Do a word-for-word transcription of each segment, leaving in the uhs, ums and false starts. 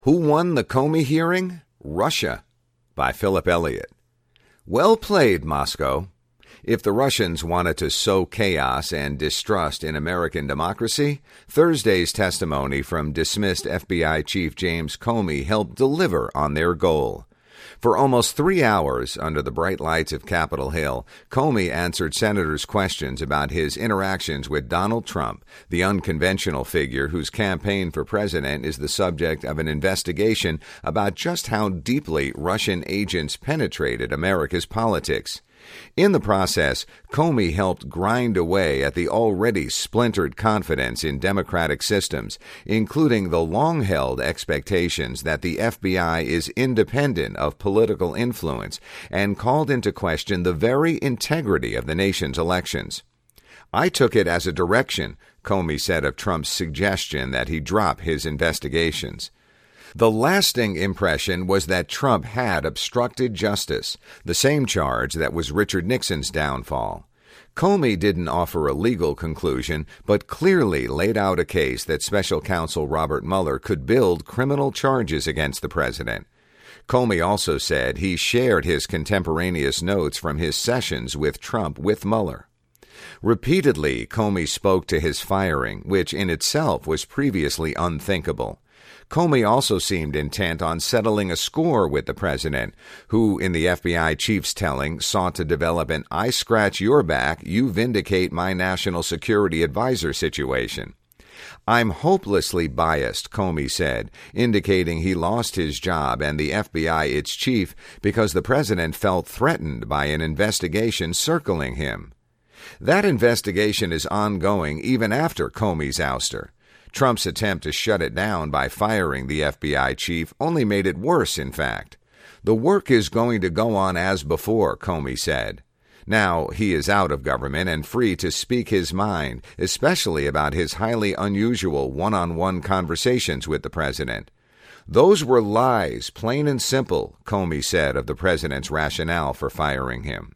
Who won the Comey hearing? Russia, by Philip Elliott. Well played, Moscow. If the Russians wanted to sow chaos and distrust in American democracy, Thursday's testimony from dismissed F B I Chief James Comey helped deliver on their goal. For almost three hours, under the bright lights of Capitol Hill, Comey answered senators' questions about his interactions with Donald Trump, the unconventional figure whose campaign for president is the subject of an investigation about just how deeply Russian agents penetrated America's politics. In the process, Comey helped grind away at the already splintered confidence in democratic systems, including the long-held expectations that the F B I is independent of political influence, and called into question the very integrity of the nation's elections. I took it as a direction, Comey said of Trump's suggestion that he drop his investigations. The lasting impression was that Trump had obstructed justice, the same charge that was Richard Nixon's downfall. Comey didn't offer a legal conclusion, but clearly laid out a case that Special Counsel Robert Mueller could build criminal charges against the president. Comey also said he shared his contemporaneous notes from his sessions with Trump with Mueller. Repeatedly, Comey spoke to his firing, which in itself was previously unthinkable. Comey also seemed intent on settling a score with the president, who, in the F B I chief's telling, sought to develop an I scratch your back, you vindicate my national security advisor situation. I'm hopelessly biased, Comey said, indicating he lost his job and the F B I its chief because the president felt threatened by an investigation circling him. That investigation is ongoing even after Comey's ouster. Trump's attempt to shut it down by firing the F B I chief only made it worse, in fact. The work is going to go on as before, Comey said. Now he is out of government and free to speak his mind, especially about his highly unusual one-on-one conversations with the president. Those were lies, plain and simple, Comey said of the president's rationale for firing him.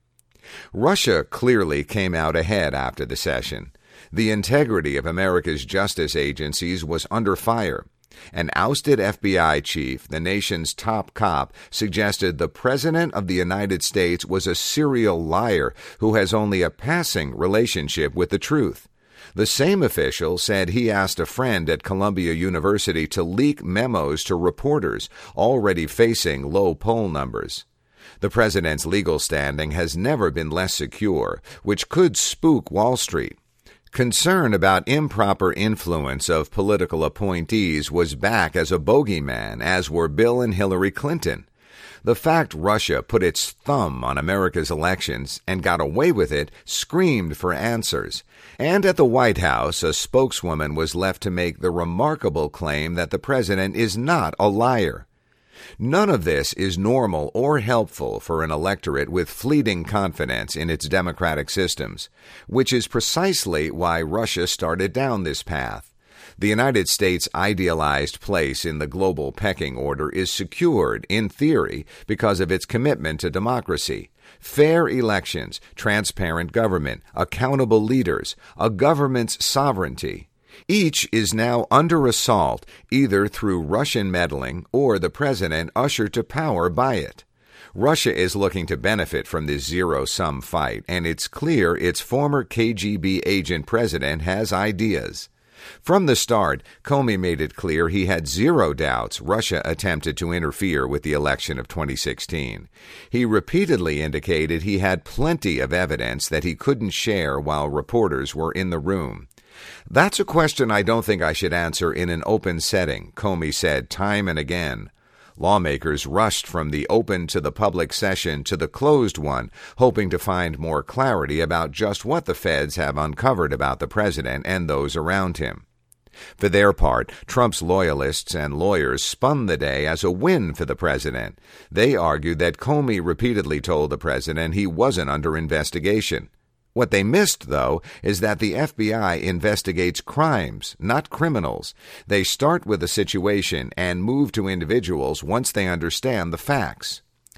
Russia clearly came out ahead after the session. The integrity of America's justice agencies was under fire. An ousted F B I chief, the nation's top cop, suggested the President of the United States was a serial liar who has only a passing relationship with the truth. The same official said he asked a friend at Columbia University to leak memos to reporters already facing low poll numbers. The president's legal standing has never been less secure, which could spook Wall Street. Concern about improper influence of political appointees was back as a bogeyman, as were Bill and Hillary Clinton. The fact Russia put its thumb on America's elections and got away with it screamed for answers. And at the White House, a spokeswoman was left to make the remarkable claim that the president is not a liar. None of this is normal or helpful for an electorate with fleeting confidence in its democratic systems, which is precisely why Russia started down this path. The United States' idealized place in the global pecking order is secured, in theory, because of its commitment to democracy. Fair elections, transparent government, accountable leaders, a government's sovereignty. Each is now under assault, either through Russian meddling or the president ushered to power by it. Russia is looking to benefit from this zero-sum fight, and it's clear its former K G B agent president has ideas. From the start, Comey made it clear he had zero doubts Russia attempted to interfere with the election of twenty sixteen. He repeatedly indicated he had plenty of evidence that he couldn't share while reporters were in the room. That's a question I don't think I should answer in an open setting, Comey said time and again. Lawmakers rushed from the open to the public session to the closed one, hoping to find more clarity about just what the feds have uncovered about the president and those around him. For their part, Trump's loyalists and lawyers spun the day as a win for the president. They argued that Comey repeatedly told the president he wasn't under investigation. What they missed, though, is that the F B I investigates crimes, not criminals. They start with a situation and move to individuals once they understand the facts.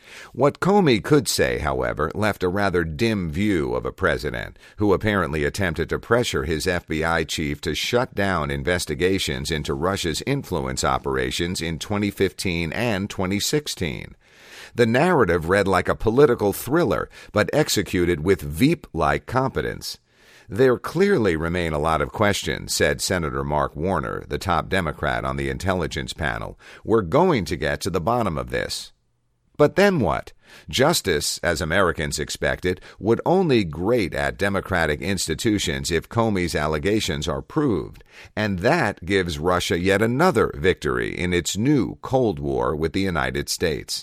What Comey could say, however, left a rather dim view of a president who apparently attempted to pressure his F B I chief to shut down investigations into Russia's influence operations in twenty fifteen and twenty sixteen. The narrative read like a political thriller, but executed with Veep-like competence. There clearly remain a lot of questions, said Senator Mark Warner, the top Democrat on the intelligence panel. We're going to get to the bottom of this. But then what? Justice, as Americans expected, would only grate at democratic institutions if Comey's allegations are proved, and that gives Russia yet another victory in its new Cold War with the United States.